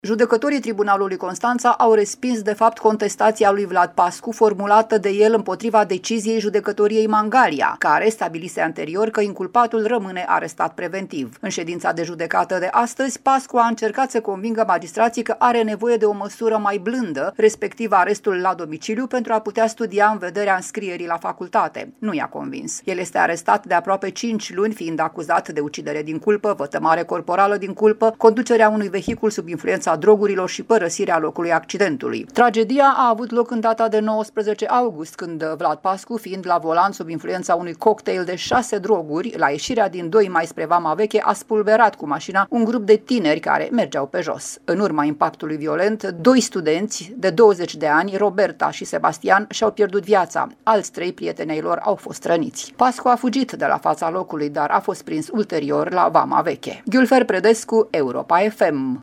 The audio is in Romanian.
Judecătorii Tribunalului Constanța au respins de fapt contestația lui Vlad Pascu formulată de el împotriva deciziei judecătoriei Mangalia, care stabilise anterior că inculpatul rămâne arestat preventiv. În ședința de judecată de astăzi, Pascu a încercat să convingă magistrații că are nevoie de o măsură mai blândă, respectiv arestul la domiciliu, pentru a putea studia în vederea înscrierii la facultate. Nu i-a convins. El este arestat de aproape 5 luni, fiind acuzat de ucidere din culpă, vătămare corporală din culpă, conducerea unui vehicul sub influența drogurilor și părăsirea locului accidentului. Tragedia a avut loc în data de 19 august, când Vlad Pascu, fiind la volan sub influența unui cocktail de 6 droguri, la ieșirea din 2 Mai spre Vama Veche, a spulberat cu mașina un grup de tineri care mergeau pe jos. În urma impactului violent, 2 studenți de 20 de ani, Roberta și Sebastian, și-au pierdut viața. Alți 3 prieteni ai lor au fost răniți. Pascu a fugit de la fața locului, dar a fost prins ulterior la Vama Veche. Gülfer Predescu, Europa FM.